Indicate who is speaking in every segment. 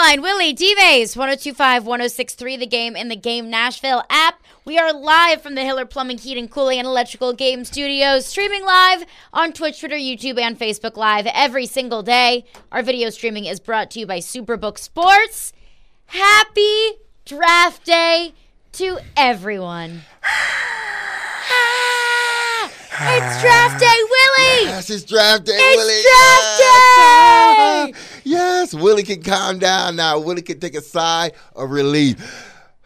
Speaker 1: Line, Willie, D-Mays, 102.5, 106.3, The Game in the Game Nashville app. We are live from the Hiller Plumbing, Heating, Cooling, and Electrical Game Studios, streaming live on Twitch, Twitter, YouTube, and Facebook Live every single day. Our video streaming is brought to you by Superbook Sports. Happy Draft Day to everyone. It's Draft Day, Willie!
Speaker 2: Yes, it's Draft Day, Willie!
Speaker 1: It's Draft Day!
Speaker 2: Yes, Willie can calm down now. Willie can take a sigh of relief.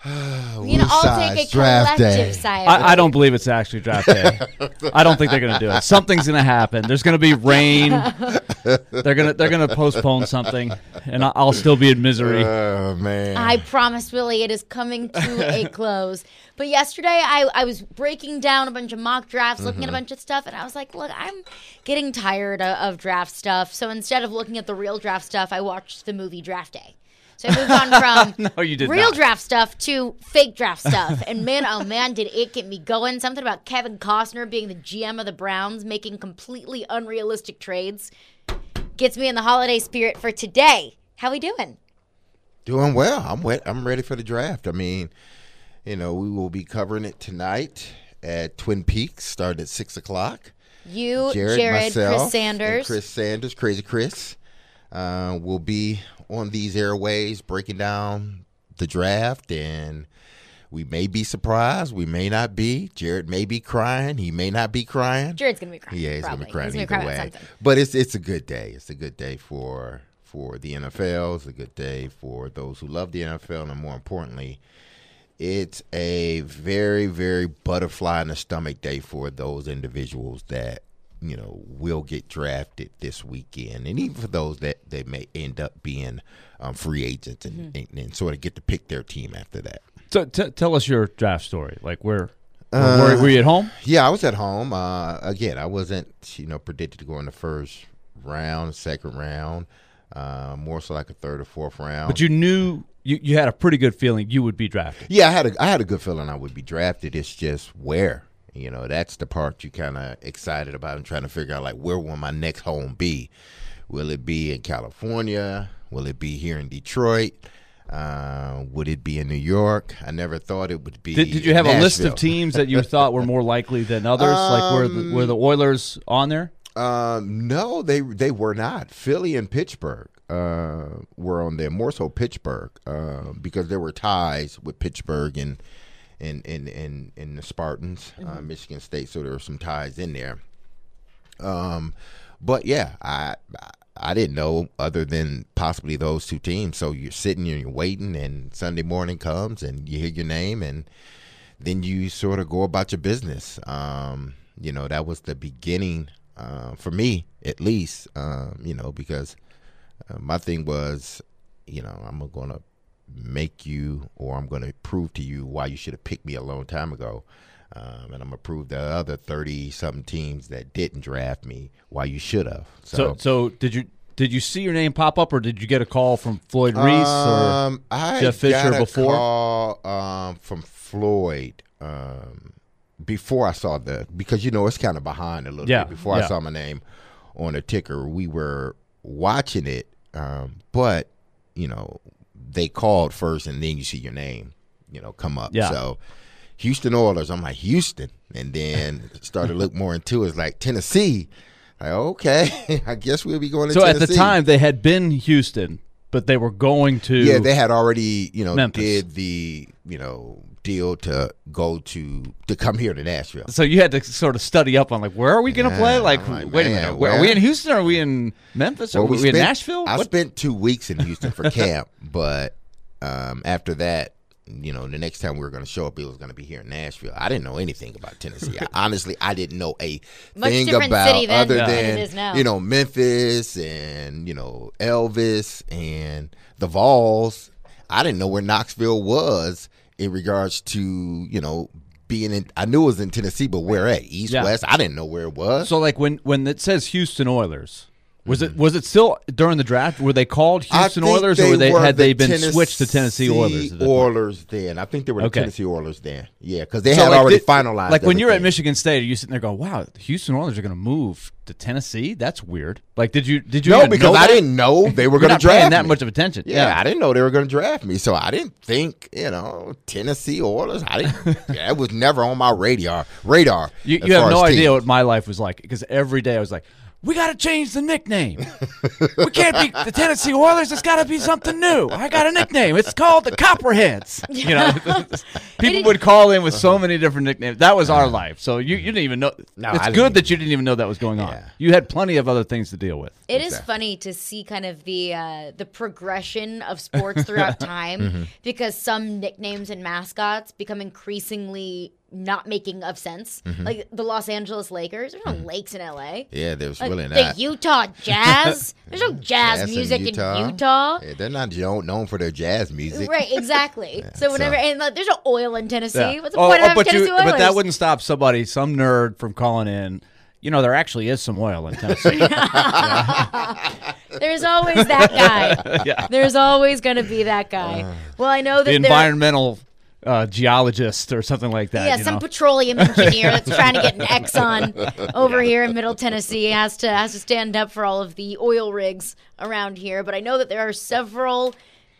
Speaker 1: We can all take a collective sigh.
Speaker 3: I don't believe it's actually draft day. I don't think they're going to do it. Something's going to happen. There's going to be rain. They're going to postpone something, and I'll still be in misery.
Speaker 2: Oh, man.
Speaker 1: I promise, Willie, it is coming to a close. But yesterday, I was breaking down a bunch of mock drafts, looking at a bunch of stuff, and I was like, look, I'm getting tired of draft stuff. So instead of looking at the real draft stuff, I watched the movie Draft Day. So I moved on from real draft stuff to fake draft stuff. And man, oh man, did it get me going. Something about Kevin Costner being the GM of the Browns, making completely unrealistic trades, gets me in the holiday spirit for today. How we doing?
Speaker 2: Doing well. I'm ready for the draft. I mean, we will be covering it tonight at Twin Peaks, starting at 6 o'clock.
Speaker 1: You,
Speaker 2: Jared,
Speaker 1: Chris
Speaker 2: and
Speaker 1: Sanders.
Speaker 2: Chris Sanders, Crazy Chris, will be on these airways breaking down the draft, and we may be surprised, we may not be. Jared may be crying, he may not be crying.
Speaker 1: Jared's gonna be crying.
Speaker 2: Yeah, he's gonna be crying
Speaker 1: either
Speaker 2: way. But it's a good day. It's a good day for the NFL. It's a good day for those who love the NFL, and more importantly, it's a very, very butterfly in the stomach day for those individuals that will get drafted this weekend, and even for those that they may end up being free agents and sort of get to pick their team after that.
Speaker 3: So tell us your draft story. Like, were you at home?
Speaker 2: Yeah, I was at home. Again, I wasn't predicted to go in the first round, second round, more so like a third or fourth round.
Speaker 3: But you knew you had a pretty good feeling you would be drafted.
Speaker 2: Yeah, I had a good feeling I would be drafted. It's just where. That's the part you kind of excited about and trying to figure out, like, where will my next home be? Will it be in California? Will it be here in Detroit? Would it be in New York? I never thought it would be.
Speaker 3: Did you have
Speaker 2: Nashville.
Speaker 3: A list of teams that you thought were more likely than others? Like, were the Oilers on there?
Speaker 2: No, they were not. Philly and Pittsburgh were on there, more so Pittsburgh, because there were ties with Pittsburgh and the Spartans, Michigan State, so there were some ties in there. But yeah, I didn't know other than possibly those two teams. So you're sitting and you're waiting, and Sunday morning comes and you hear your name, and then you sort of go about your business. That was the beginning for me, at least. Because my thing was, I'm going to make you, or I'm going to prove to you why you should have picked me a long time ago, and I'm going to prove the other 30-something teams that didn't draft me why you should have.
Speaker 3: So did you see your name pop up, or did you get a call from Floyd Reese or Jeff Fisher before?
Speaker 2: I got a call from Floyd before I saw because it's kind of behind a little bit. Before I saw my name on the ticker, we were watching it, but they called first, and then you see your name, come up.
Speaker 3: Yeah.
Speaker 2: So Houston Oilers, I'm like, Houston. And then started to look more into it. It's like Tennessee. Like, okay, I guess we'll be going to Tennessee.
Speaker 3: So at the time, they had been Houston, but they were going to
Speaker 2: Yeah, they had already,
Speaker 3: Memphis.
Speaker 2: Did the, deal to go to come here to Nashville.
Speaker 3: So you had to sort of study up on, like, where are we going to play? Like, wait a minute, are we in Houston, or are we in Memphis, or are we in Nashville?
Speaker 2: I spent 2 weeks in Houston for camp, but after that, the next time we were going to show up, it was going to be here in Nashville. I didn't know anything about Tennessee. Honestly, I didn't know a thing about
Speaker 1: city then
Speaker 2: other
Speaker 1: than
Speaker 2: than
Speaker 1: it is now.
Speaker 2: Memphis and Elvis and the Vols. I didn't know where Knoxville was in regards to being in. I knew it was in Tennessee, but where at? East, West? I didn't know where it was.
Speaker 3: So, like, when it says Houston Oilers, Was it still during the draft? Were they called Houston Oilers, or had they been switched to Tennessee Oilers?
Speaker 2: Oilers then. I think they were the Tennessee Oilers then. Yeah, because they
Speaker 3: So,
Speaker 2: had
Speaker 3: like,
Speaker 2: already finalized.
Speaker 3: Like when you're at
Speaker 2: everything.
Speaker 3: Michigan State, are you sitting there going, "Wow, the Houston Oilers are going to move to Tennessee? That's weird." Like, did you
Speaker 2: No,
Speaker 3: even
Speaker 2: because
Speaker 3: know
Speaker 2: I
Speaker 3: that?
Speaker 2: didn't know they were
Speaker 3: You're
Speaker 2: going to
Speaker 3: not
Speaker 2: draft
Speaker 3: paying that
Speaker 2: me.
Speaker 3: much of attention.
Speaker 2: Yeah, I didn't know they were going to draft me, so I didn't think, Tennessee Oilers. That was never on my radar.
Speaker 3: You
Speaker 2: as
Speaker 3: have
Speaker 2: far
Speaker 3: no
Speaker 2: as
Speaker 3: idea
Speaker 2: teams.
Speaker 3: what my life was like, because every day I was like, we got to change the nickname. We can't be the Tennessee Oilers. It's got to be something new. I got a nickname. It's called the Copperheads. People would call in with so many different nicknames. That was our life. So you didn't even know. It's good that you didn't even know that was going on.
Speaker 2: Yeah.
Speaker 3: You had plenty of other things to deal with.
Speaker 1: It is funny to see kind of the progression of sports throughout time because some nicknames and mascots become increasingly not making of sense. Like the Los Angeles Lakers, there's no lakes in LA.
Speaker 2: Yeah, there's
Speaker 1: Like,
Speaker 2: really
Speaker 1: the
Speaker 2: not.
Speaker 1: Utah Jazz, there's no jazz music in Utah.
Speaker 2: Yeah, they're not known for their jazz music.
Speaker 1: Right, exactly. So whenever and there's no oil in Tennessee.
Speaker 3: Yeah.
Speaker 1: What's the point of having Tennessee Oilers?
Speaker 3: But that wouldn't stop some nerd from calling in. There actually is some oil in Tennessee.
Speaker 1: There's always that guy.
Speaker 3: Yeah.
Speaker 1: There's always going to be that guy. Well, I know that
Speaker 3: The environmental geologist or something like that.
Speaker 1: Yeah, some petroleum engineer that's trying to get an Exxon over here in Middle Tennessee has to stand up for all of the oil rigs around here. But I know that there are several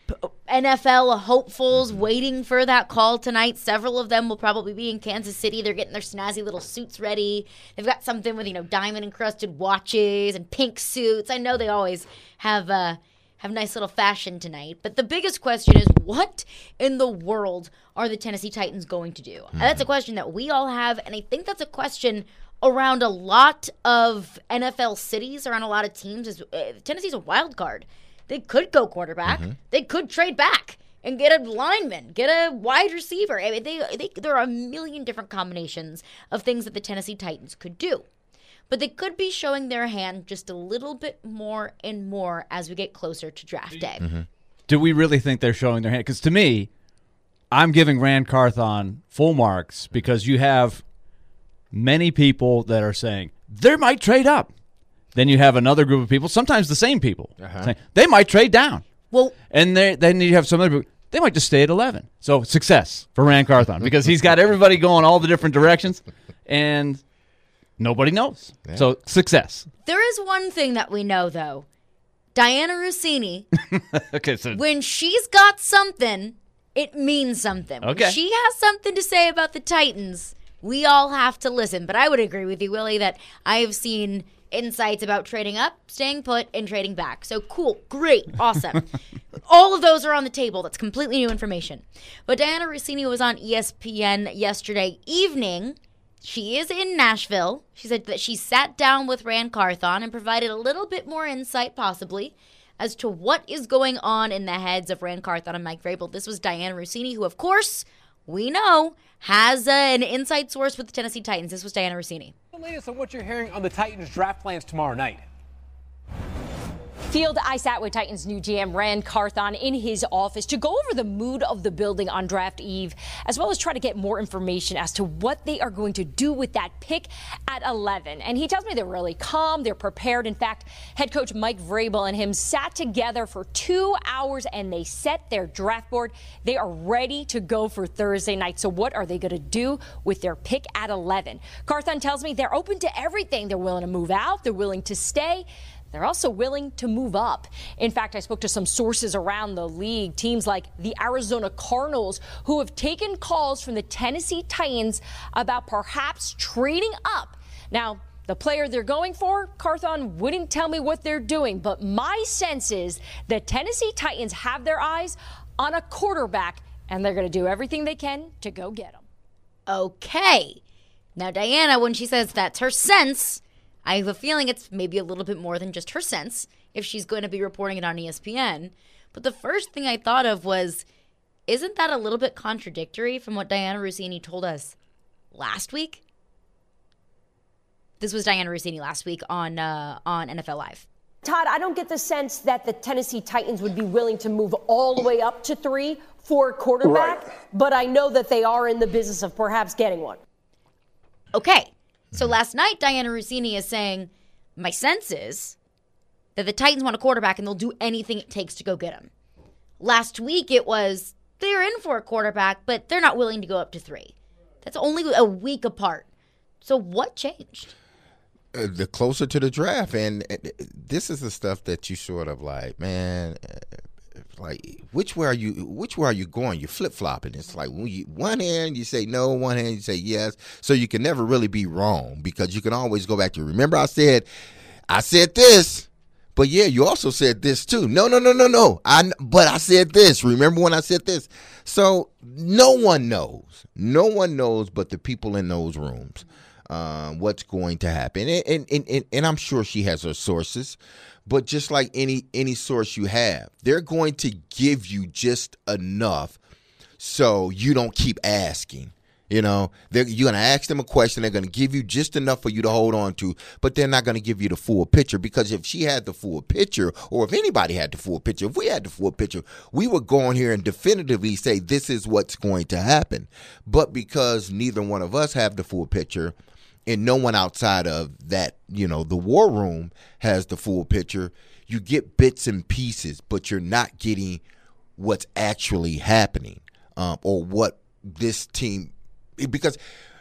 Speaker 1: NFL hopefuls waiting for that call tonight. Several of them will probably be in Kansas City. They're getting their snazzy little suits ready. They've got something with diamond encrusted watches and pink suits. I know they always have nice little fashion tonight. But the biggest question is, what in the world are the Tennessee Titans going to do? And that's a question that we all have, and I think that's a question around a lot of NFL cities, around a lot of teams. Tennessee's a wild card. They could go quarterback. They could trade back and get a lineman, get a wide receiver. I mean, there are a million different combinations of things that the Tennessee Titans could do. But they could be showing their hand just a little bit more and more as we get closer to draft day.
Speaker 3: Do we really think they're showing their hand? Because to me, I'm giving Rand Carthon full marks because you have many people that are saying they might trade up. Then you have another group of people, sometimes the same people, saying they might trade down.
Speaker 1: Well,
Speaker 3: and then you have some other people, they might just stay at 11. So success for Rand Carthon because he's got everybody going all the different directions, and nobody knows. Yeah. So success.
Speaker 1: There is one thing that we know, though. Diana Rossini, when she's got something, it means something.
Speaker 3: Okay.
Speaker 1: When she has something to say about the Titans, we all have to listen. But I would agree with you, Willie, that I have seen insights about trading up, staying put, and trading back. So cool, great, awesome. All of those are on the table. That's completely new information. But Diana Rossini was on ESPN yesterday evening. She is in Nashville. She said that she sat down with Rand Carthon and provided a little bit more insight, possibly, as to what is going on in the heads of Rand Carthon and Mike Vrabel. This was Diana Rossini, who, of course, we know has an inside source with the Tennessee Titans. This was Diana Rossini.
Speaker 4: The latest on what you're hearing on the Titans draft plans tomorrow night.
Speaker 5: Field, I sat with Titans new GM Rand Carthon in his office to go over the mood of the building on draft eve, as well as try to get more information as to what they are going to do with that pick at 11. And he tells me they're really calm, they're prepared. In fact, head coach Mike Vrabel and him sat together for 2 hours and they set their draft board. They are ready to go for Thursday night. So what are they going to do with their pick at 11? Carthon tells me they're open to everything. They're willing to move out, they're willing to stay. They're also willing to move up. In fact, I spoke to some sources around the league, teams like the Arizona Cardinals, who have taken calls from the Tennessee Titans about perhaps trading up. Now, the player they're going for, Carthon wouldn't tell me what they're doing, but my sense is the Tennessee Titans have their eyes on a quarterback, and they're going to do everything they can to go get him.
Speaker 1: Okay. Now, Diana, when she says that's her sense, I have a feeling it's maybe a little bit more than just her sense if she's going to be reporting it on ESPN. But the first thing I thought of was, isn't that a little bit contradictory from what Diana Rossini told us last week? This was Diana Rossini last week on NFL Live.
Speaker 6: Todd, I don't get the sense that the Tennessee Titans would be willing to move all the way up to 3 for a quarterback, but I know that they are in the business of perhaps getting one.
Speaker 1: Okay. So last night, Diana Rossini is saying, my sense is that the Titans want a quarterback and they'll do anything it takes to go get him. Last week it was they're in for a quarterback, but they're not willing to go up to 3. That's only a week apart. So what changed?
Speaker 2: The closer to the draft, and this is the stuff that you sort of like, man, like which way are you going? You're flip-flopping. It's like one hand you say no, one hand you say yes, so you can never really be wrong because you can always go back to, remember I said this, but yeah, you also said this too. No, but I said this. Remember when I said this? So no one knows but the people in those rooms what's going to happen, and I'm sure she has her sources, but just like any source you have, they're going to give you just enough so you don't keep asking. You're going to ask them a question. They're going to give you just enough for you to hold on to, but they're not going to give you the full picture, because if she had the full picture, or if anybody had the full picture, if we had the full picture, we would go on here and definitively say this is what's going to happen. But because neither one of us have the full picture, and no one outside of that, the war room has the full picture, you get bits and pieces, but you're not getting what's actually happening, or what this team, because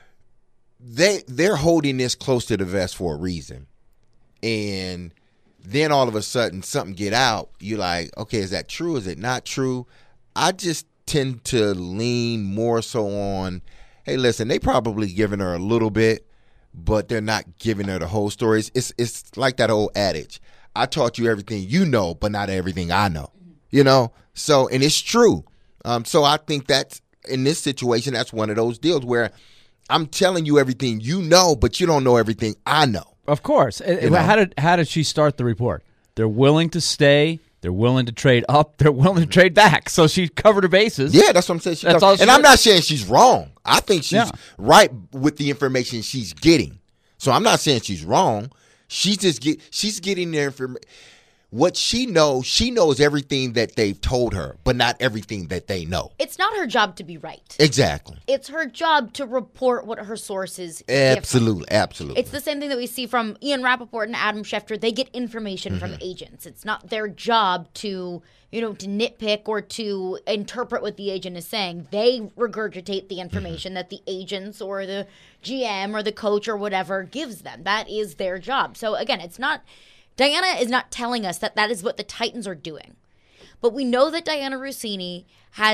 Speaker 2: they're holding this close to the vest for a reason. And then all of a sudden something get out, you're like, okay, is that true? Is it not true? I just tend to lean more so on, hey, listen, they probably giving her a little bit, but they're not giving her the whole story. It's like that old adage, I taught you everything you know, but not everything I know. So, and it's true. So I think that's, in this situation, that's one of those deals where I'm telling you everything you know, but you don't know everything I know.
Speaker 3: Of course. How did she start the report? They're willing to stay. They're willing to trade up. They're willing to trade back. So she covered her bases.
Speaker 2: Yeah, that's what I'm saying. I'm not saying she's wrong. I think she's right with the information she's getting. So I'm not saying she's wrong. She's getting the information. What she knows everything that they've told her, but not everything that they know.
Speaker 1: It's not her job to be right.
Speaker 2: Exactly.
Speaker 1: It's her job to report what her sources
Speaker 2: Absolutely.
Speaker 1: It's the same thing that we see from Ian Rappaport and Adam Schefter. They get information from agents. It's not their job to nitpick or to interpret what the agent is saying. They regurgitate the information that the agents or the GM or the coach or whatever gives them. That is their job. So again, Dianna is not telling us that is what the Titans are doing. But we know that Dianna Russini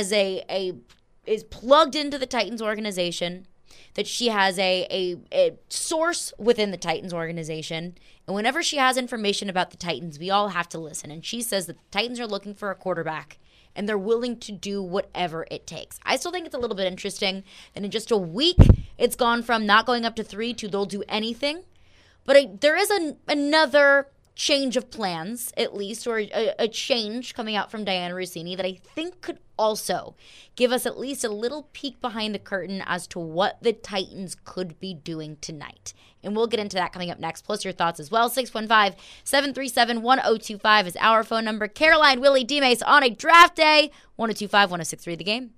Speaker 1: is plugged into the Titans organization, that she has a source within the Titans organization. And whenever she has information about the Titans, we all have to listen. And she says that the Titans are looking for a quarterback, and they're willing to do whatever it takes. I still think it's a little bit interesting that in just a week, it's gone from not going up to 3 to they'll do anything. But there is another change of plans, at least, or a change coming out from Dianna Russini that I think could also give us at least a little peek behind the curtain as to what the Titans could be doing tonight. And we'll get into that coming up next, plus your thoughts as well. 615-737-1025 is our phone number. Caroline, Willie, D-Mace on a draft day. 1025-1063 the game.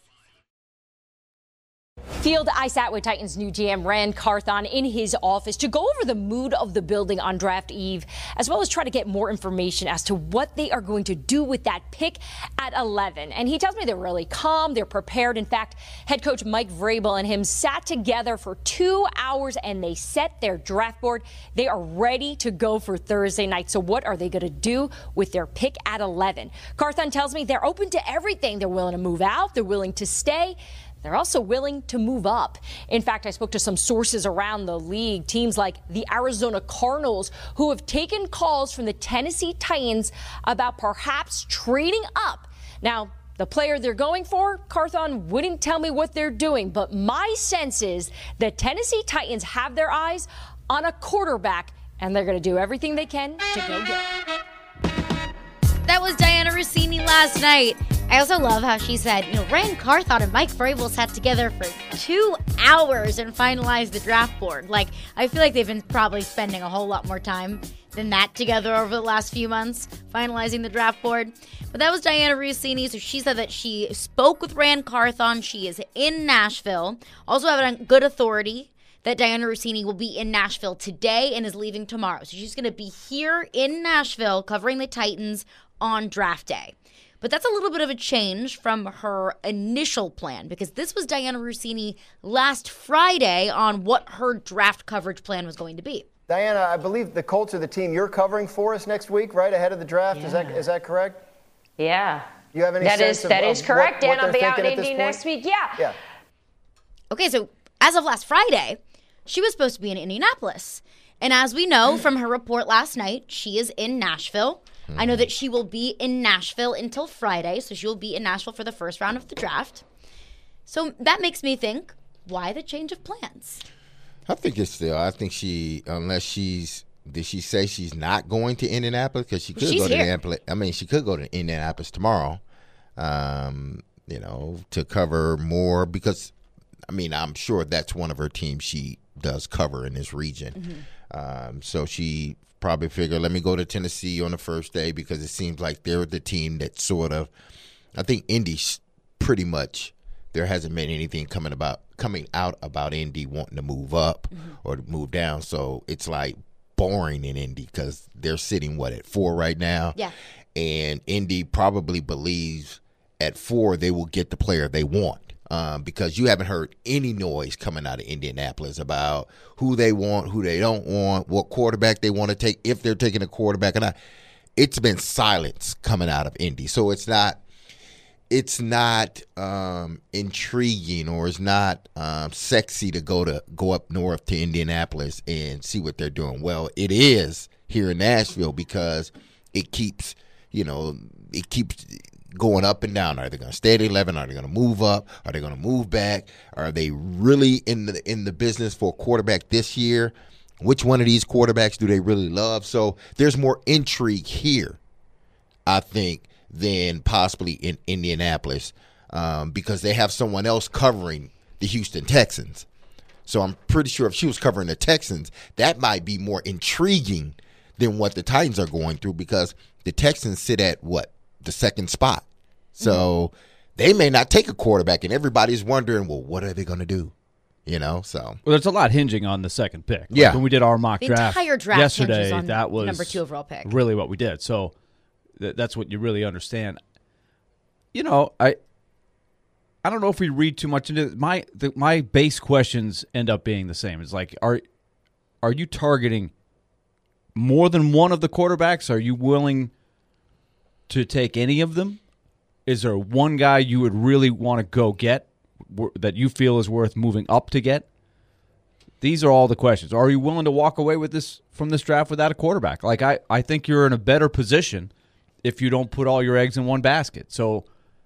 Speaker 5: Field, I sat with Titans new GM Ran Carthon in his office to go over the mood of the building on draft eve, as well as try to get more information as to what they are going to do with that pick at 11. And he tells me they're really calm, they're prepared. In fact, head coach Mike Vrabel and him sat together for 2 hours and they set their draft board. They are ready to go for Thursday night. So what are they going to do with their pick at 11? Carthon tells me they're open to everything. They're willing to move out. They're willing to stay. They're also willing to move up. In fact, I spoke to some sources around the league, teams like the Arizona Cardinals, who have taken calls from the Tennessee Titans about perhaps trading up. Now, the player they're going for, Carthon wouldn't tell me what they're doing, but my sense is that Tennessee Titans have their eyes on a quarterback, and they're going to do everything they can to go get it.
Speaker 1: That was Dianna Russini last night. I also love how she said, Ran Carthon and Mike Vrabel sat together for 2 hours and finalized the draft board. Like, I feel like they've been probably spending a whole lot more time than that together over the last few months, finalizing the draft board. But that was Dianna Russini. So she said that she spoke with Ran Carthon. She is in Nashville. Also have it on good authority that Diana Russini will be in Nashville today and is leaving tomorrow. So she's going to be here in Nashville covering the Titans on draft day. But that's a little bit of a change from her initial plan, because this was Diana Russini last Friday on what her draft coverage plan was going to be.
Speaker 7: Diana, I believe the Colts are the team you're covering for us next week, right ahead of the draft.
Speaker 8: Yeah.
Speaker 7: Is that correct?
Speaker 8: Yeah.
Speaker 7: Do you have any sense
Speaker 8: that is correct, Dan. I'll be out in
Speaker 7: Indy
Speaker 8: next week. Yeah.
Speaker 1: Okay, so as of last Friday, she was supposed to be in Indianapolis. And as we know from her report last night, she is in Nashville. I know that she will be in Nashville until Friday, so she will be in Nashville for the first round of the draft. So that makes me think, why the change of plans?
Speaker 2: I think she, did she say she's not going to Indianapolis? Because she could go to Indianapolis. I mean, she could go to Indianapolis tomorrow, to cover more, because, I mean, I'm sure that's one of her teams she does cover in this region. So she probably figured, let me go to Tennessee on the first day, because it seems like they're the team that sort of, I think Indy's pretty much, there hasn't been anything coming out about Indy wanting to move up or to move down. So it's like boring in Indy, because they're sitting, at 4 right now?
Speaker 1: Yeah.
Speaker 2: And Indy probably believes at 4 they will get the player they want. Because you haven't heard any noise coming out of Indianapolis about who they want, who they don't want, what quarterback they want to take, if they're taking a quarterback or not. It's been silence coming out of Indy. So it's not intriguing, or it's not sexy to go up north to Indianapolis and see what they're doing. Well, it is here in Nashville, because it keeps going up and down. Are they going to stay at 11? Are they going to move up? Are they going to move back? Are they really in the business for a quarterback this year? Which one of these quarterbacks do they really love? So there's more intrigue here, I think, than possibly in Indianapolis, because they have someone else covering the Houston Texans. So I'm pretty sure if she was covering the Texans, that might be more intriguing than what the Titans are going through, because the Texans sit at the second spot. So they may not take a quarterback, and everybody's wondering, well, what are they going to do? So.
Speaker 3: Well, there's a lot hinging on the second pick.
Speaker 2: Yeah.
Speaker 3: When we did our mock
Speaker 1: The
Speaker 3: draft
Speaker 1: entire draft
Speaker 3: yesterday,
Speaker 1: hinges on
Speaker 3: that was
Speaker 1: number 2 overall pick.
Speaker 3: really what we did. So that's what you really understand. I don't know if we read too much into it. My base questions end up being the same. It's like, are you targeting more than one of the quarterbacks? Are you willing to take any of them? Is there one guy you would really want to go get that you feel is worth moving up to get? These are all the questions. Are you willing to walk away from this draft without a quarterback? Like, I think you're in a better position if you don't put all your eggs in one basket. So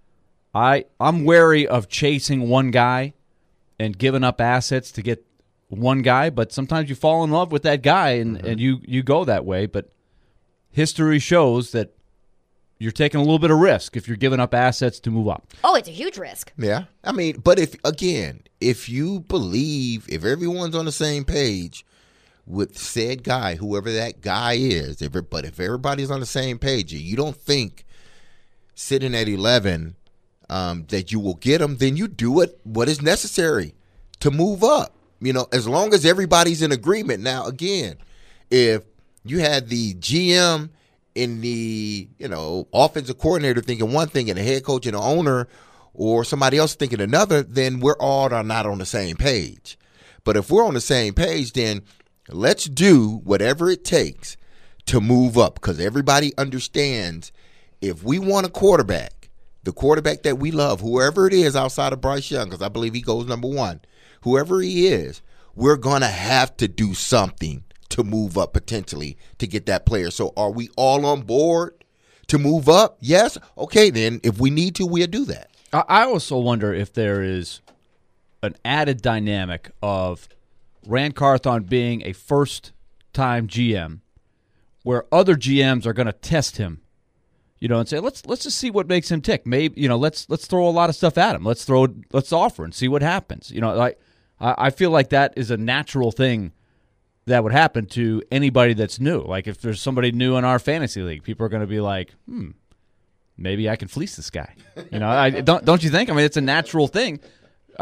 Speaker 3: I'm wary of chasing one guy and giving up assets to get one guy, but sometimes you fall in love with that guy and you go that way. But history shows that you're taking a little bit of risk if you're giving up assets to move up.
Speaker 1: Oh, it's a huge risk.
Speaker 2: Yeah. I mean, but if you believe, if everyone's on the same page with said guy, whoever that guy is, if everybody's on the same page, you don't think sitting at 11 that you will get him, then you do what is necessary to move up. As long as everybody's in agreement. Now, again, if you had the GM in the offensive coordinator thinking one thing and the head coach and the owner or somebody else thinking another, then we're all not on the same page. But if we're on the same page, then let's do whatever it takes to move up, because everybody understands if we want a quarterback, the quarterback that we love, whoever it is outside of Bryce Young, because I believe he goes number 1, whoever he is, we're going to have to do something to move up potentially to get that player. So are we all on board to move up? Yes. Okay, then if we need to, we'll do that.
Speaker 3: I also wonder if there is an added dynamic of Rand Carthon being a first-time GM where other GMs are going to test him, and say, let's just see what makes him tick. Maybe, let's throw a lot of stuff at him. Let's offer and see what happens. I feel like that is a natural thing that would happen to anybody that's new. Like if there's somebody new in our fantasy league, people are going to be like, maybe I can fleece this guy. Don't you think? I mean, it's a natural thing.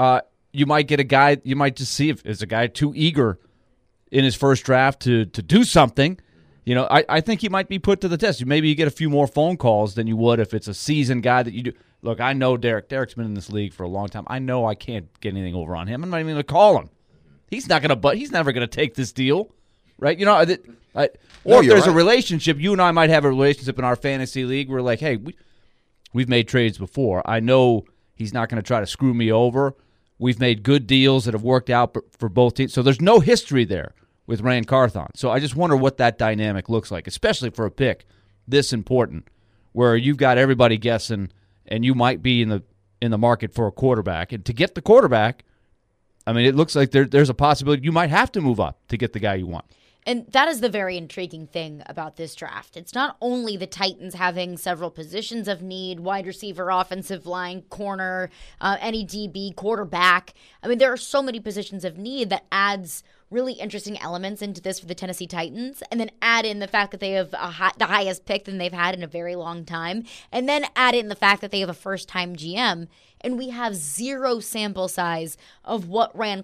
Speaker 3: you might get a guy, you might just see if it's a guy too eager in his first draft to do something. You know, I think he might be put to the test. Maybe you get a few more phone calls than you would if it's a seasoned guy that you do. Look, I know Derek. Derek's been in this league for a long time. I know I can't get anything over on him. I'm not even going to call him. He's not going to, but he's never going to take this deal, right? You know, or if there's a relationship, you and I might have a relationship in our fantasy league. We're like, hey, we've made trades before. I know he's not going to try to screw me over. We've made good deals that have worked out for both teams. So there's no history there with Ran Carthon. So I just wonder what that dynamic looks like, especially for a pick this important, where you've got everybody guessing, and you might be in the market for a quarterback. And to get the quarterback, I mean, it looks like there's a possibility you might have to move up to get the guy you want.
Speaker 1: And that is the very intriguing thing about this draft. It's not only the Titans having several positions of need, wide receiver, offensive line, corner, any DB, quarterback. I mean, there are so many positions of need that adds really interesting elements into this for the Tennessee Titans. And then add in the fact that they have the highest pick than they've had in a very long time. And then add in the fact that they have a first-time GM. And we have zero sample size of what Ran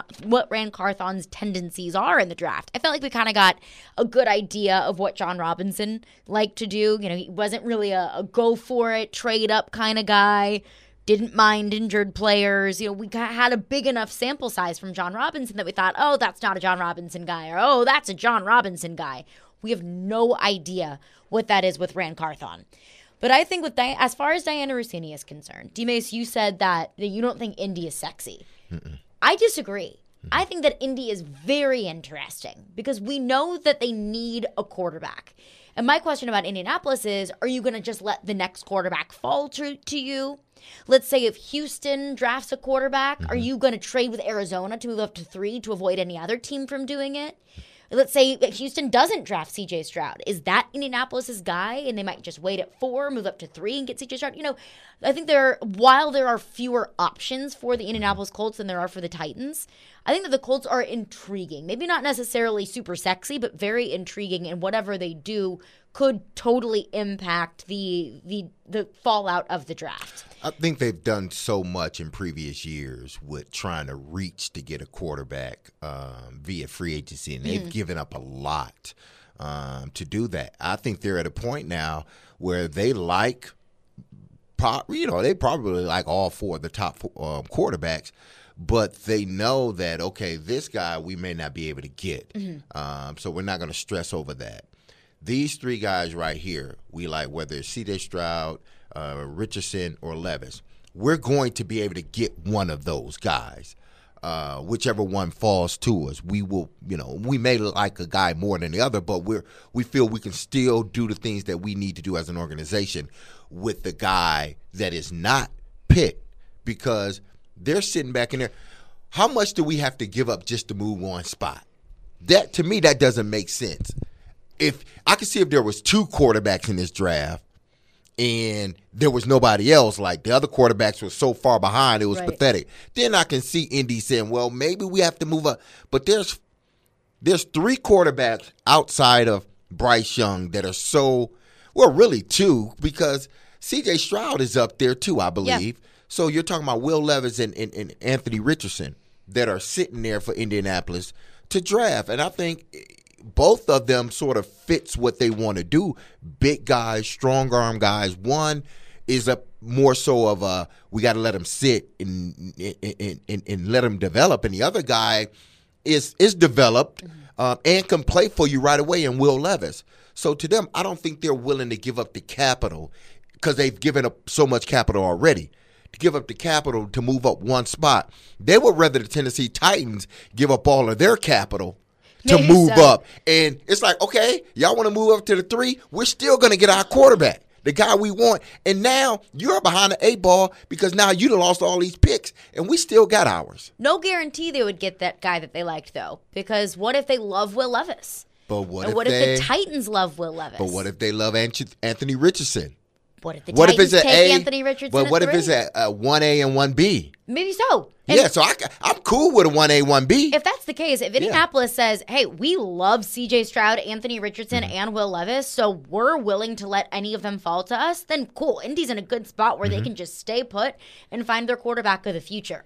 Speaker 1: Carthon's tendencies are in the draft. I felt like we kind of got a good idea of what John Robinson liked to do. You know, he wasn't really a go for it, trade up kind of guy. Didn't mind injured players. You know, we had a big enough sample size from John Robinson that we thought, oh, that's not a John Robinson guy, or oh, that's a John Robinson guy. We have no idea what that is with Ran Carthon. But I think as far as Diana Russini is concerned, D-Mace, you said that you don't think Indy is sexy. Mm-mm. I disagree. Mm-hmm. I think that Indy is very interesting because we know that they need a quarterback. And my question about Indianapolis is, are you going to just let the next quarterback fall to you? Let's say if Houston drafts a quarterback, are you going to trade with Arizona to move up to 3 to avoid any other team from doing it? Let's say Houston doesn't draft C.J. Stroud. Is that Indianapolis's guy? And they might just wait at 4, move up to 3, and get C.J. Stroud. You know, I think while there are fewer options for the Indianapolis Colts than there are for the Titans, I think that the Colts are intriguing. Maybe not necessarily super sexy, but very intriguing. And whatever they do could totally impact the fallout of the draft.
Speaker 2: I think they've done so much in previous years with trying to reach to get a quarterback via free agency, and they've given up a lot to do that. I think they're at a point now where they they probably like all 4 of the top quarterbacks, but they know that, okay, this guy we may not be able to get, so we're not going to stress over that. These 3 guys right here, we like, whether it's C.J. Stroud, Richardson, or Levis. We're going to be able to get one of those guys, whichever one falls to us. We will, we may like a guy more than the other, but we feel we can still do the things that we need to do as an organization with the guy that is not picked, because they're sitting back in there. How much do we have to give up just to move one spot? That, to me, that doesn't make sense. If I could see if there was 2 quarterbacks in this draft and there was nobody else, like the other quarterbacks were so far behind, it was pathetic. Then I can see Indy saying, well, maybe we have to move up. But there's 3 quarterbacks outside of Bryce Young that are really 2, because C.J. Stroud is up there too, I believe. Yeah. So you're talking about Will Levis and Anthony Richardson that are sitting there for Indianapolis to draft. And I think both of them sort of fits what they want to do. Big guys, strong arm guys. One is a more so of we got to let him sit and let him develop, and the other guy is developed and can play for you right away. And Will Levis. So to them, I don't think they're willing to give up the capital, because they've given up so much capital already. To give up the capital to move up one spot, they would rather the Tennessee Titans give up all of their capital to move up. And it's like, okay, y'all want to move up to the 3? We're still going to get our quarterback, the guy we want. And now you're behind the 8 ball because now you done lost all these picks, and we still got ours.
Speaker 1: No guarantee they would get that guy that they liked, though, because what if they love Will Levis?
Speaker 2: But what if
Speaker 1: the Titans love Will Levis?
Speaker 2: But what if they love Anthony Richardson?
Speaker 1: What if the Titans take Anthony Richardson?
Speaker 2: But what if it's a 1A and 1B?
Speaker 1: Maybe so.
Speaker 2: And so I'm cool with a 1A, 1B.
Speaker 1: If that's the case, if Indianapolis says, hey, we love C.J. Stroud, Anthony Richardson, and Will Levis, so we're willing to let any of them fall to us, then cool. Indy's in a good spot where they can just stay put and find their quarterback of the future.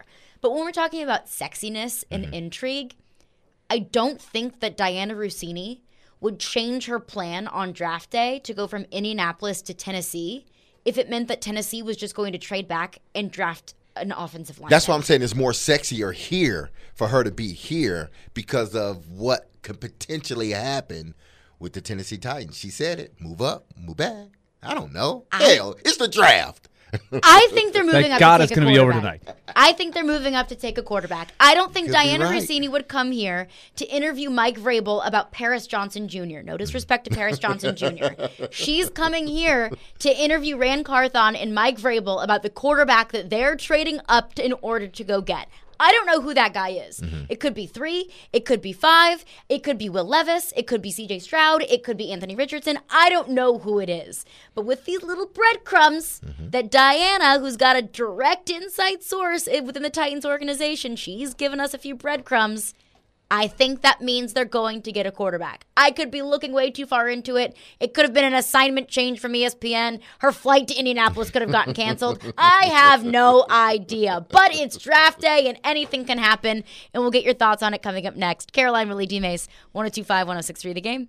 Speaker 1: But when we're talking about sexiness and intrigue, I don't think that Diana Russini would change her plan on draft day to go from Indianapolis to Tennessee if it meant that Tennessee was just going to trade back and draft an offensive line.
Speaker 2: That's why I'm saying it's more sexier here for her to be here because of what could potentially happen with the Tennessee Titans. She said it. Move up, move back. I don't know. Hell, it's the draft.
Speaker 1: I think they're moving up
Speaker 3: God,
Speaker 1: to
Speaker 3: it's
Speaker 1: take a
Speaker 3: going to be over
Speaker 1: quarterback.
Speaker 3: tonight.
Speaker 1: I think they're moving up to take a quarterback. I don't think
Speaker 2: Could be
Speaker 1: Diana
Speaker 2: right.
Speaker 1: Russini would come here to interview Mike Vrabel about Paris Johnson Jr. No disrespect to Paris Johnson Jr. She's coming here to interview Rand Carthon and Mike Vrabel about the quarterback that they're trading up in order to go get. I don't know who that guy is. It could be 3. It could be 5. It could be Will Levis. It could be C.J. Stroud. It could be Anthony Richardson. I don't know who it is. But with these little breadcrumbs that Diana, who's got a direct inside source within the Titans organization, she's given us a few breadcrumbs. I think that means they're going to get a quarterback. I could be looking way too far into it. It could have been an assignment change from ESPN. Her flight to Indianapolis could have gotten canceled. I have no idea. But it's draft day and anything can happen. And we'll get your thoughts on it coming up next. Caroline Willie D. Mace, 102.5, 106.3 The Game.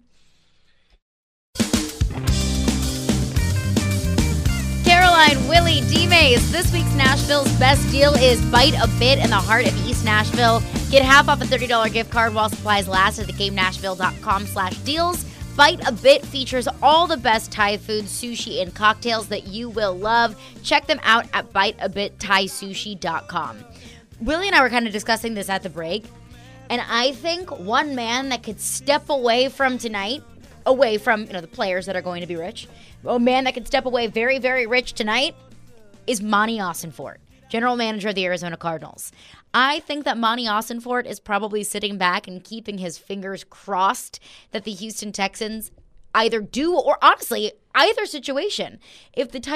Speaker 1: Caroline Willie D. Mace. This week's Nashville's best deal is Bite a Bit in the heart of East Nashville. Get half off a $30 gift card while supplies last at thegamenashville.com/deals. Bite a Bit features all the best Thai food, sushi, and cocktails that you will love. Check them out at biteabitthaiSushi.com. Willie and I were kind of discussing this at the break, and I think one man that could step away from tonight, away from the players that are going to be rich, a man that could step away very, very rich tonight is Monty Ossenfort, general manager of the Arizona Cardinals. I think that Monty Ossenfort is probably sitting back and keeping his fingers crossed that the Houston Texans either do, or honestly, either situation. If the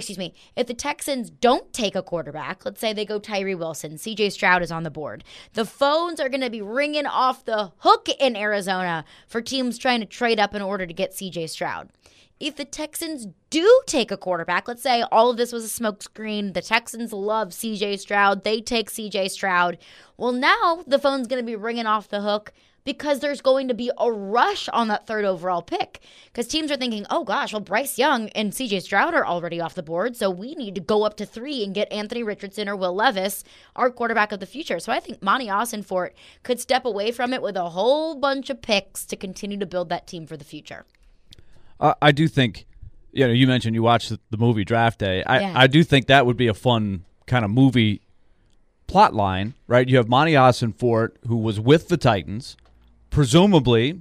Speaker 1: Texans don't take a quarterback, let's say they go Tyree Wilson, CJ Stroud is on the board, the phones are going to be ringing off the hook in Arizona for teams trying to trade up in order to get CJ Stroud. If the Texans do take a quarterback, let's say all of this was a smokescreen, the Texans love CJ Stroud, they take CJ Stroud, well, now the phone's going to be ringing off the hook because there's going to be a rush on that 3rd overall pick. Because teams are thinking, oh gosh, well, Bryce Young and CJ Stroud are already off the board, so we need to go up to 3 and get Anthony Richardson or Will Levis, our quarterback of the future. So I think Monty Ossenfort could step away from it with a whole bunch of picks to continue to build that team for the future.
Speaker 3: I do think, you mentioned you watched the movie Draft Day. I do think that would be a fun kind of movie plot line, right? You have Monty Ossenfort, who was with the Titans. Presumably,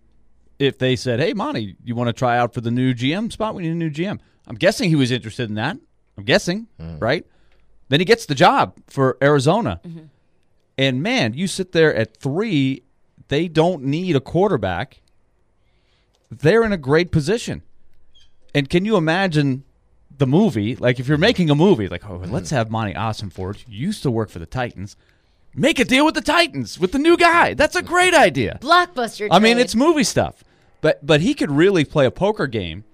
Speaker 3: if they said, hey, Monty, you want to try out for the new GM spot? We need a new GM. I'm guessing he was interested in that. I'm guessing, right? Then he gets the job for Arizona. And, man, you sit there at 3, they don't need a quarterback. They're in a great position. And can you imagine the movie? Like, if you're making a movie, like, let's have Monty Ossenfort, who used to work for the Titans, make a deal with the Titans, with the new guy. That's a great idea.
Speaker 1: Blockbuster trade.
Speaker 3: I mean, it's movie stuff. But he could really play a poker game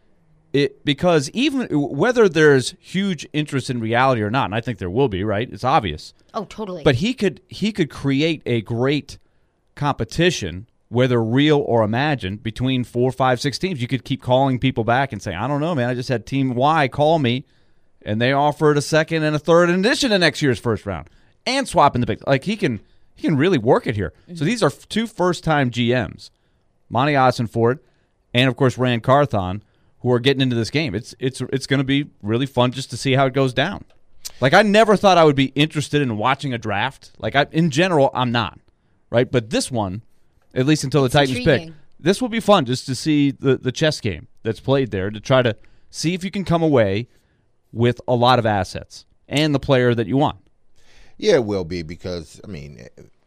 Speaker 3: because even whether there's huge interest in reality or not, and I think there will be, right? It's obvious.
Speaker 1: Oh, totally.
Speaker 3: But he could create a great competition, whether real or imagined, between 4, 5, 6 teams. You could keep calling people back and say, I don't know, man, I just had Team Y call me, and they offered a second and a third in addition to next year's first round, and swapping the pick. Like, he can really work it here. So these are 2 first-time GMs, Monty Ossenfort and, of course, Rand Carthon, who are getting into this game. It's going to be really fun just to see how it goes down. Like, I never thought I would be interested in watching a draft. Like, in general, I'm not, right? But this one, at least until the Titans pick, this will be fun just to see the chess game that's played there, to try to see if you can come away with a lot of assets and the player that you want.
Speaker 2: Yeah, it will be because, I mean,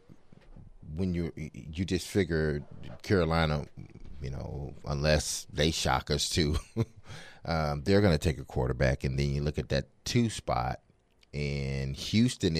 Speaker 2: when you just figure Carolina, unless they shock us too, they're going to take a quarterback. And then you look at that 2 spot, and Houston,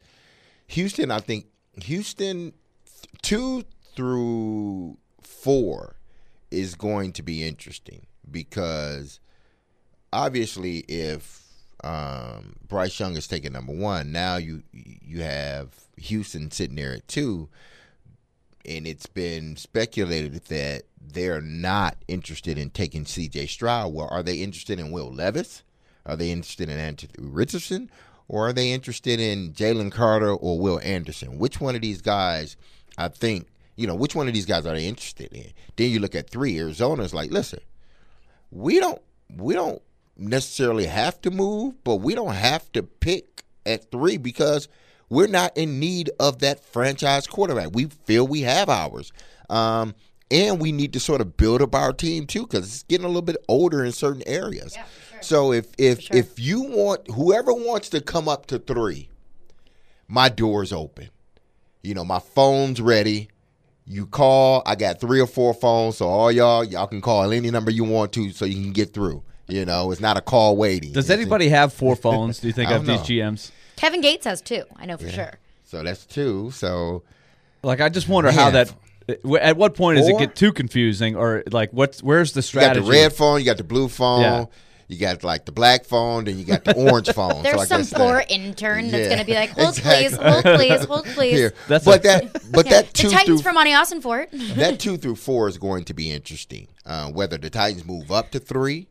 Speaker 2: I think Houston 2 through 4 is going to be interesting because obviously if Bryce Young is taking number 1. Now you have Houston sitting there at 2, and it's been speculated that they're not interested in taking C.J. Stroud. Well, are they interested in Will Levis? Are they interested in Anthony Richardson? Or are they interested in Jalen Carter or Will Anderson? Which one of these guys, I think, which one of these guys are they interested in? Then you look at 3. Arizona's like, listen, we don't necessarily have to move, but we don't have to pick at 3 because we're not in need of that franchise quarterback. We feel we have ours. And we need to sort of build up our team, too, because it's getting a little bit older in certain areas. Yeah, for sure. So if you want, whoever wants to come up to 3, my door's open. My phone's ready. You call. I got 3 or 4 phones, so all y'all can call any number you want to so you can get through. It's not a call waiting.
Speaker 3: Does anybody have 4 phones, do you think, of these GMs?
Speaker 1: Kevin Gates has 2, I know for sure.
Speaker 2: So that's 2. So,
Speaker 3: I just wonder how that – at what point does it get too confusing, or where's the strategy?
Speaker 2: You got the red phone, you got the blue phone, you got the black phone, then you got the orange phone.
Speaker 1: There's some poor intern that's going to be like, hold please, hold please.
Speaker 2: Here. That 2
Speaker 1: the Titans from Monty Austin-Fort.
Speaker 2: That 2 through 4 is going to be interesting. Whether the Titans move up to 3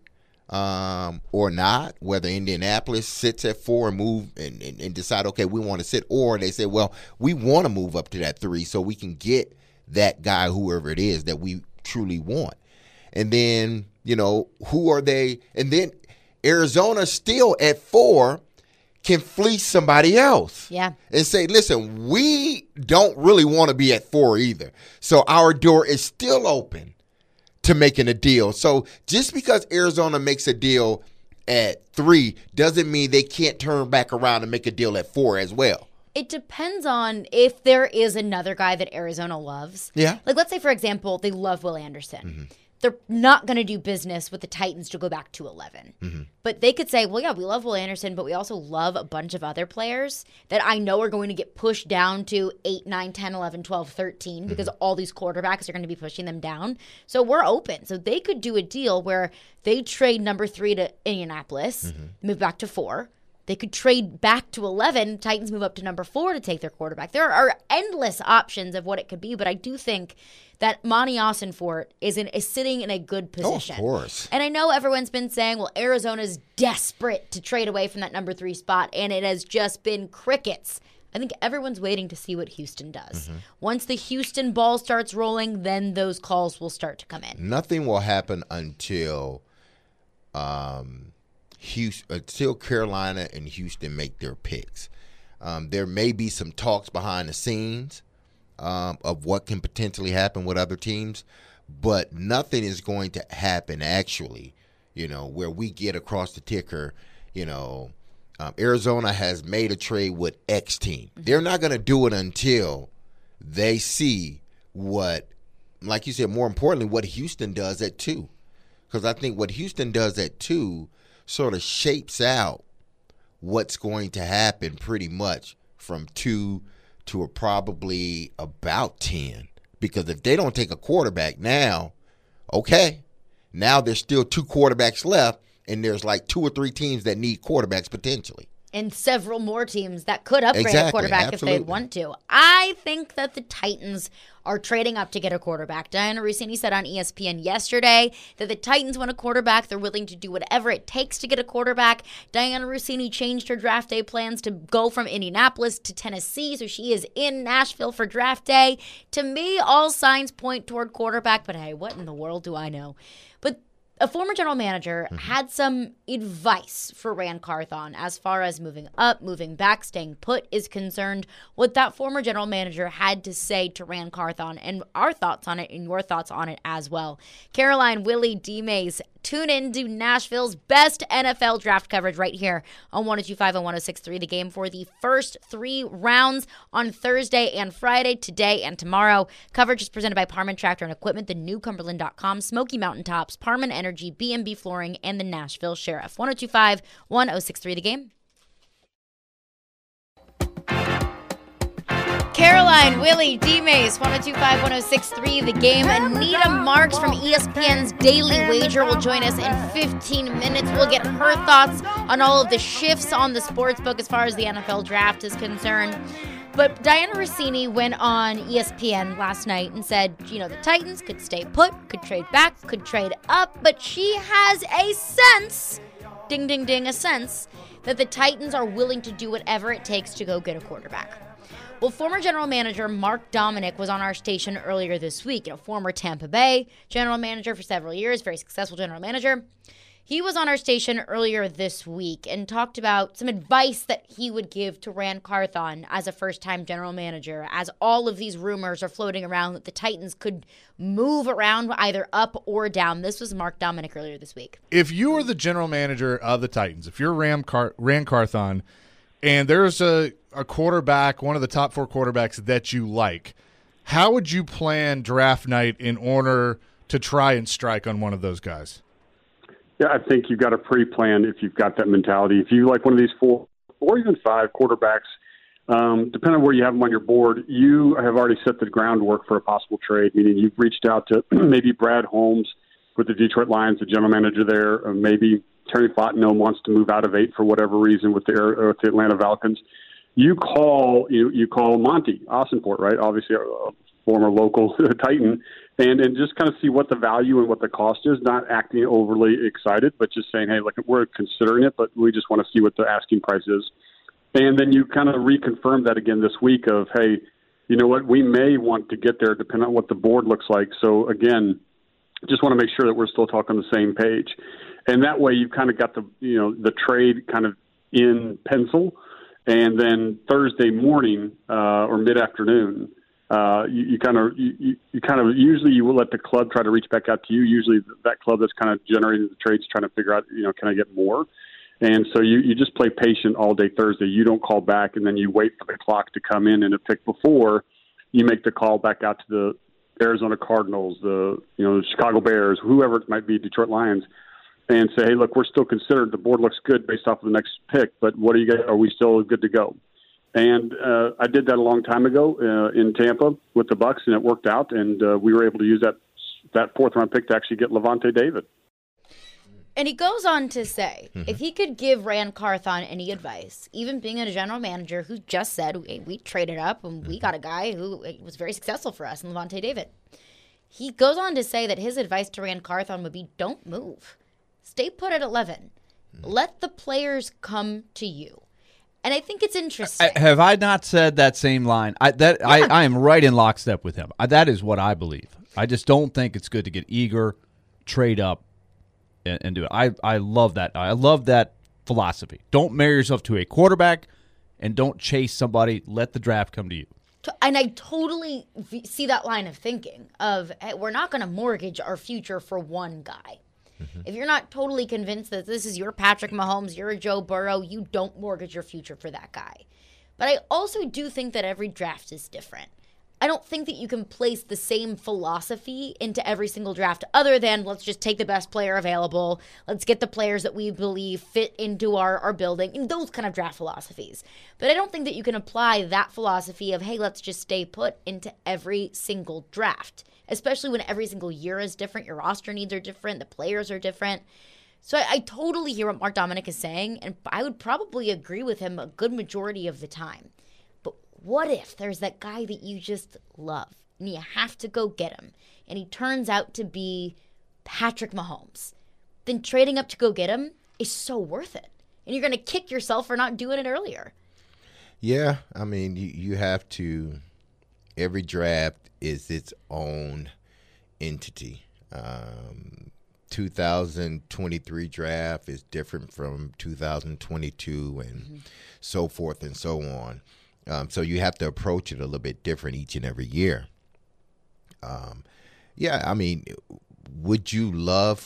Speaker 2: or not, whether Indianapolis sits at 4 and move and decide, okay, we want to sit, or they say, well, we want to move up to that 3 so we can get that guy, whoever it is, that we truly want. And then, who are they? And then Arizona still at 4 can fleece somebody else.
Speaker 1: Yeah.
Speaker 2: And say, listen, we don't really want to be at 4 either. So our door is still open to making a deal. So just because Arizona makes a deal at 3 doesn't mean they can't turn back around and make a deal at 4 as well.
Speaker 1: It depends on if there is another guy that Arizona loves.
Speaker 2: Yeah.
Speaker 1: Let's say, for example, they love Will Anderson. Mm-hmm. They're not going to do business with the Titans to go back to 11. Mm-hmm. But they could say, well, yeah, we love Will Anderson, but we also love a bunch of other players that I know are going to get pushed down to 8, 9, 10, 11, 12, 13 because all these quarterbacks are going to be pushing them down. So we're open. So they could do a deal where they trade number 3 to Indianapolis, move back to 4. They could trade back to 11. Titans move up to number 4 to take their quarterback. There are endless options of what it could be, but I do think that Monty Austin-Fort is sitting in a good position.
Speaker 2: Oh, of course.
Speaker 1: And I know everyone's been saying, well, Arizona's desperate to trade away from that number 3 spot, and it has just been crickets. I think everyone's waiting to see what Houston does. Mm-hmm. Once the Houston ball starts rolling, then those calls will start to come in.
Speaker 2: Nothing will happen until Carolina and Houston make their picks. There may be some talks behind the scenes of what can potentially happen with other teams, but nothing is going to happen actually, where we get across the ticker, Arizona has made a trade with X team. They're not going to do it until they see what, like you said, more importantly, what Houston does at 2. Because I think what Houston does at 2 sort of shapes out what's going to happen pretty much from 2 to probably about 10. Because if they don't take a quarterback now, okay, now there's still 2 quarterbacks left, and there's 2 or 3 teams that need quarterbacks potentially.
Speaker 1: And several more teams that could upgrade a quarterback if they want to. I think that the Titans are trading up to get a quarterback. Diana Russini said on ESPN yesterday that the Titans want a quarterback. They're willing to do whatever it takes to get a quarterback. Diana Russini changed her draft day plans to go from Indianapolis to Tennessee, so she is in Nashville for draft day. To me, all signs point toward quarterback, but hey, what in the world do I know? But a former general manager had some advice for Ran Carthon as far as moving up, moving back, staying put is concerned. What that former general manager had to say to Ran Carthon, and our thoughts on it and your thoughts on it as well. Caroline, Willie, D-Mays, tune in to Nashville's best NFL draft coverage right here on 102.5 and 106.3 The Game for the first 3 rounds on Thursday and Friday, today and tomorrow. Coverage is presented by Parman Tractor and Equipment, the new Cumberland.com, Smoky Mountain Tops, Parman Energy, B&B Flooring, and the Nashville Sheriff. 102.5, 106.3 The Game. Caroline, Willie, D-Mace, 102.5, 106.3, The Game. Anita Marks from ESPN's Daily Wager will join us in 15 minutes. We'll get her thoughts on all of the shifts on the sportsbook as far as the NFL draft is concerned. But Diana Rossini went on ESPN last night and said, the Titans could stay put, could trade back, could trade up, but she has a sense, ding, ding, ding, a sense, that the Titans are willing to do whatever it takes to go get a quarterback. Well, former general manager Mark Dominik was on our station earlier this week. Former Tampa Bay general manager for several years, very successful general manager. He was on our station earlier this week and talked about some advice that he would give to Ran Carthon as a first-time general manager, as all of these rumors are floating around that the Titans could move around either up or down. This was Mark Dominik earlier this week.
Speaker 9: If you were the general manager of the Titans, if you're Ran Carthon, and there's a quarterback, one of the top 4 quarterbacks that you like, how would you plan draft night in order to try and strike on one of those guys?
Speaker 10: Yeah, I think you've got to pre-plan if you've got that mentality. If you like one of these 4 or even 5 quarterbacks, depending on where you have them on your board, you have already set the groundwork for a possible trade, meaning you've reached out to maybe Brad Holmes with the Detroit Lions, the general manager there, or maybe Terry Fontenot wants to move out of 8 for whatever reason with the Atlanta Falcons. You call Monty Ossenfort, right? Obviously a former local Titan, and just kind of see what the value and what the cost is, not acting overly excited, but just saying, hey, look, we're considering it, but we just want to see what the asking price is. And then you kind of reconfirm that again this week of, hey, you know what, we may want to get there depending on what the board looks like. So, again, just want to make sure that we're still talking the same page. And that way you've kind of got the trade kind of in pencil. And then Thursday morning or mid-afternoon, you kind of usually you will let the club try to reach back out to you. Usually that club that's kind of generating the trades trying to figure out, can I get more? And so you just play patient all day Thursday. You don't call back, and then you wait for the clock to come in and a pick before you make the call back out to the Arizona Cardinals, the Chicago Bears, whoever it might be, Detroit Lions, and say, hey, look, we're still considered. The board looks good based off of the next pick, but what do you guys? Are we still good to go? And I did that a long time ago in Tampa with the Bucs, and it worked out. And we were able to use that 4th-round pick to actually get Levante David.
Speaker 1: And he goes on to say, if he could give Ran Carthon any advice, even being a general manager who just said, hey, we traded up and we got a guy who was very successful for us in Levante David. He goes on to say that his advice to Ran Carthon would be, don't move. Stay put at 11. Let the players come to you. And I think it's interesting.
Speaker 3: Have I not said that same line? I am right in lockstep with him. That is what I believe. I just don't think it's good to get eager, trade up, and do it. I love that. I love that philosophy. Don't marry yourself to a quarterback, and don't chase somebody. Let the draft come to you.
Speaker 1: And I totally see that line of thinking of, hey, we're not going to mortgage our future for one guy. If you're not totally convinced that this is your Patrick Mahomes, you're a Joe Burrow, you don't mortgage your future for that guy. But I also do think that every draft is different. I don't think that you can place the same philosophy into every single draft other than let's just take the best player available. Let's get the players that we believe fit into our building, and those kind of draft philosophies. But I don't think that you can apply that philosophy of, hey, let's just stay put into every single draft, especially when every single year is different. Your roster needs are different. The players are different. So I totally hear what Mark Dominik is saying, and I would probably agree with him a good majority of the time. What if there's that guy that you just love and you have to go get him and he turns out to be Patrick Mahomes? Then trading up to go get him is so worth it. And you're going to kick yourself for not doing it earlier.
Speaker 2: Yeah, I mean, you have to – every draft is its own entity. 2023 draft is different from 2022 and so forth and so on. So you have to approach it a little bit different each and every year. Yeah, I mean, would you love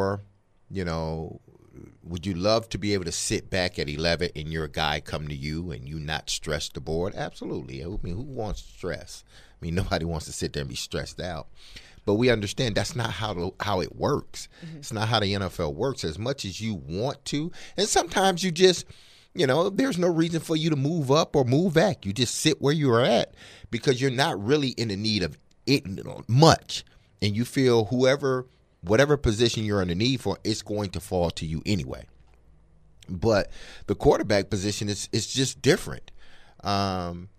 Speaker 2: to be able to sit back at 11 and your guy come to you and you not stress the board? Absolutely. I mean, who wants stress? I mean, nobody wants to sit there and be stressed out. But we understand that's not how it works. It's not how the NFL works as much as you want to. And sometimes you just – there's no reason for you to move up or move back. You just sit where you are at because you're not really in the need of it much. And you feel whatever position you're in the need for, it's going to fall to you anyway. But the quarterback position is just different. When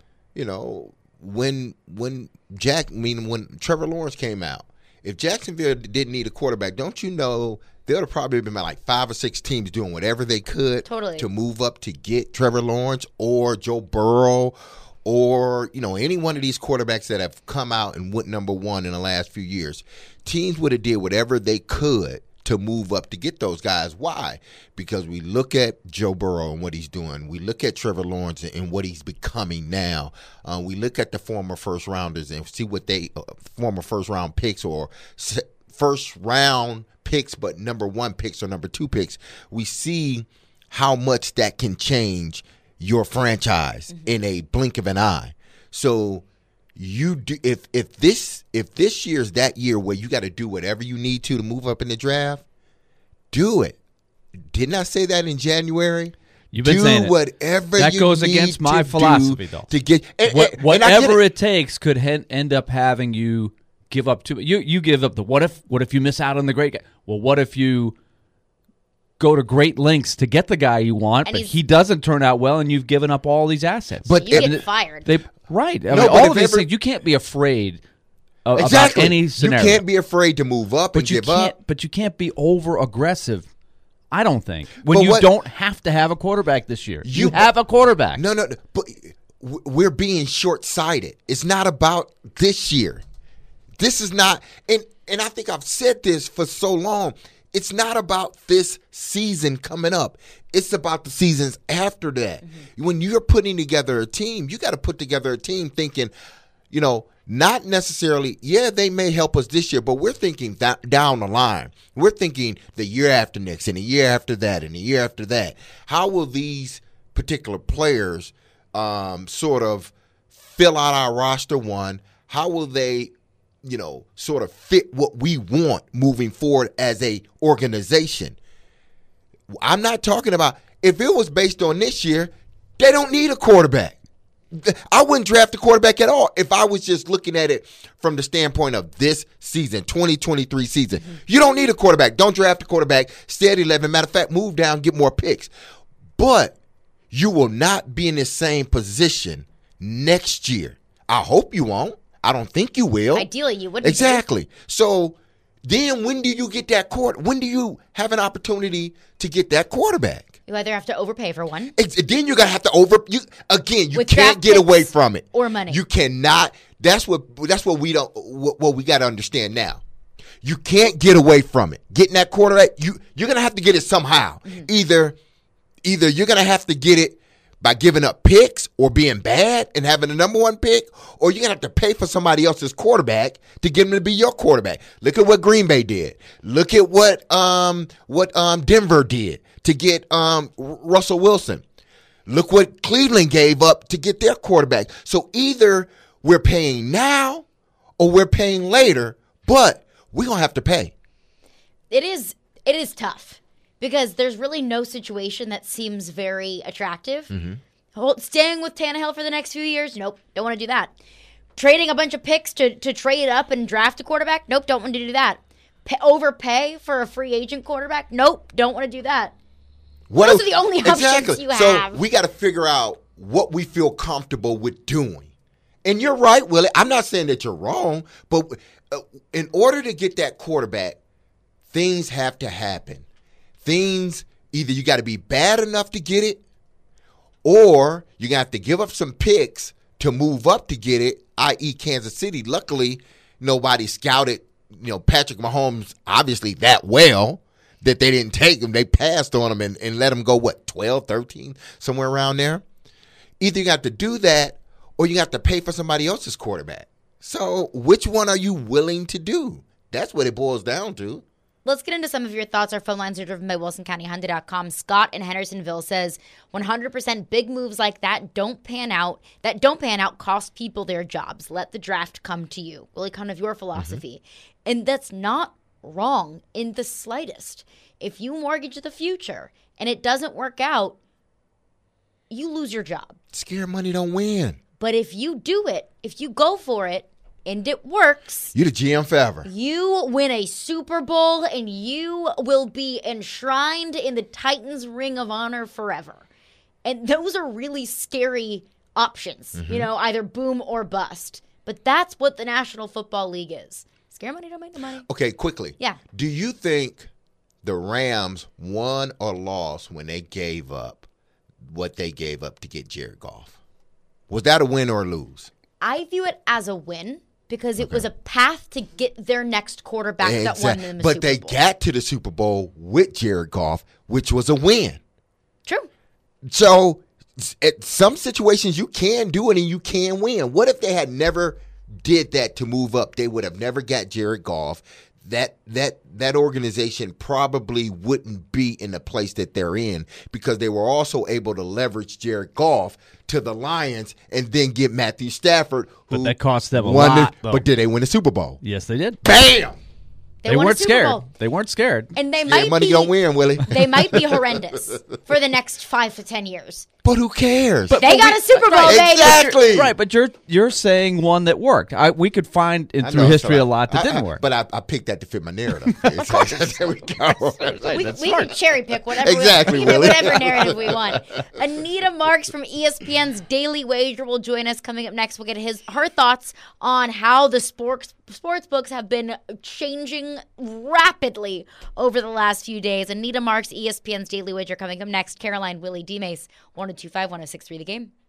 Speaker 2: Trevor Lawrence came out, if Jacksonville didn't need a quarterback, don't you know there would have probably been like 5 or 6 teams doing whatever they could to move up to get Trevor Lawrence or Joe Burrow or, any one of these quarterbacks that have come out and went number one in the last few years. Teams would have did whatever they could to move up to get those guys. Why? Because we look at Joe Burrow and what he's doing. We look at Trevor Lawrence and what he's becoming now. We look at the former first-rounders and see what they former first-round picks or first-round picks, but number 1 picks or number 2 picks. We see how much that can change your franchise in a blink of an eye. So you do if this year's that year where you got to do whatever you need to move up in the draft, do it. Didn't I say that in January?
Speaker 3: You've been saying
Speaker 2: do whatever
Speaker 3: that
Speaker 2: you
Speaker 3: goes
Speaker 2: need
Speaker 3: against my
Speaker 2: to
Speaker 3: philosophy, though.
Speaker 2: To get
Speaker 3: whatever it takes could end up having you give up to you give up the what if you miss out on the great guy? Well, what if you go to great lengths to get the guy you want, but he doesn't turn out well, and you've given up all these assets?
Speaker 1: But you get fired.
Speaker 3: Right. I mean, all of these things, you can't be afraid about any scenario.
Speaker 2: You can't be afraid to move up and give up.
Speaker 3: But you can't be over-aggressive, I don't think, when you don't have to have a quarterback this year. You have a quarterback.
Speaker 2: No. But we're being short-sighted. It's not about this year. This is not – and I think I've said this for so long – it's not about this season coming up. It's about the seasons after that. When you're putting together a team, you got to put together a team thinking, not necessarily, they may help us this year, but we're thinking down the line. We're thinking the year after next and the year after that and the year after that. How will these particular players sort of fill out our roster, one? How will they sort of fit what we want moving forward as a organization? I'm not talking about if it was based on this year, they don't need a quarterback. I wouldn't draft a quarterback at all if I was just looking at it from the standpoint of this season, 2023 season. You don't need a quarterback. Don't draft a quarterback. Stay at 11. Matter of fact, move down, get more picks. But you will not be in the same position next year. I hope you won't. I don't think you will.
Speaker 1: Ideally, you wouldn't.
Speaker 2: Exactly. So then when do you get that when do you have an opportunity to get that quarterback?
Speaker 1: You either have to overpay for one.
Speaker 2: Then you're going to have to you can't get away from it.
Speaker 1: Or money.
Speaker 2: You cannot. That's what we don't what we got to understand now. You can't get away from it. Getting that quarterback, you're going to have to get it somehow. Either you're going to have to get it by giving up picks or being bad and having the number 1 pick, or you're going to have to pay for somebody else's quarterback to get him to be your quarterback. Look at what Green Bay did. Look at what Denver did to get Russell Wilson. Look what Cleveland gave up to get their quarterback. So either we're paying now or we're paying later, but we're going to have to pay.
Speaker 1: It is tough. Because there's really no situation that seems very attractive. Staying with Tannehill for the next few years? Nope, don't want to do that. Trading a bunch of picks to trade up and draft a quarterback? Nope, don't want to do that. Overpay for a free agent quarterback? Nope, don't want to do that. Those are the only options you have.
Speaker 2: So we got to figure out what we feel comfortable with doing. And you're right, Willie. I'm not saying that you're wrong, but in order to get that quarterback, things have to happen. Things, either you got to be bad enough to get it, or you're going to have to give up some picks to move up to get it, i.e. Kansas City. Luckily, nobody scouted, Patrick Mahomes obviously that well that they didn't take him. They passed on him and let him go, 12, 13, somewhere around there? Either you have to do that or you have to pay for somebody else's quarterback. So which one are you willing to do? That's what it boils down to.
Speaker 1: Let's get into some of your thoughts. Our phone lines are driven by WilsonCountyHyundai.com. Scott in Hendersonville says 100% big moves like that don't pan out. Cost people their jobs. Let the draft come to you. Really kind of your philosophy. And that's not wrong in the slightest. If you mortgage the future and it doesn't work out, you lose your job.
Speaker 2: Scare money don't win.
Speaker 1: But if you do it, if you go for it, and it works,
Speaker 2: You're the GM forever.
Speaker 1: you win a Super Bowl, and you will be enshrined in the Titans Ring of Honor forever. And those are really scary options, either boom or bust. But that's what the National Football League is. Scare money, don't make the money.
Speaker 2: Okay, quickly.
Speaker 1: Yeah.
Speaker 2: Do you think the Rams won or lost when they gave up what they gave up to get Jared Goff? Was that a win or a lose?
Speaker 1: I view it as a win because it was a path to get their next quarterback that won them the
Speaker 2: But
Speaker 1: Super
Speaker 2: they
Speaker 1: Bowl.
Speaker 2: got to the Super Bowl with Jared Goff, which was a win.
Speaker 1: True.
Speaker 2: So at some situations you can do it and you can win. What if they had never did that to move up? They would have never got Jared Goff. That organization probably wouldn't be in the place that they're in because they were also able to leverage Jared Goff to the Lions and then get Matthew Stafford.
Speaker 3: But that cost them a
Speaker 2: won
Speaker 3: lot, though.
Speaker 2: But did they win the Super Bowl?
Speaker 3: Yes, they did.
Speaker 2: Bam!
Speaker 1: They won a
Speaker 3: weren't
Speaker 1: Super
Speaker 3: scared.
Speaker 1: Bowl.
Speaker 3: They weren't scared.
Speaker 1: And they
Speaker 2: Yeah,
Speaker 1: might
Speaker 2: money
Speaker 1: be
Speaker 2: gonna win, Willie.
Speaker 1: They might be horrendous for the next 5 to 10 years.
Speaker 2: But who cares?
Speaker 1: They got a Super Bowl, baby.
Speaker 2: Exactly.
Speaker 3: Right, but you're saying one that worked. We could find
Speaker 2: I
Speaker 3: through
Speaker 2: know,
Speaker 3: history
Speaker 2: so
Speaker 3: a lot that didn't work.
Speaker 2: But I picked that to fit my narrative. Of course. There we go.
Speaker 1: We can cherry pick whatever
Speaker 2: Exactly,
Speaker 1: we can
Speaker 2: Willie.
Speaker 1: whatever narrative we want. Anita Marks from ESPN's Daily Wager will join us coming up next. We'll get her thoughts on how the sports books have been changing rapidly over the last few days. Anita Marks, ESPN's Daily Wager coming up next. Caroline, Willie, D-Mace, 102.5, 106.3 The Game.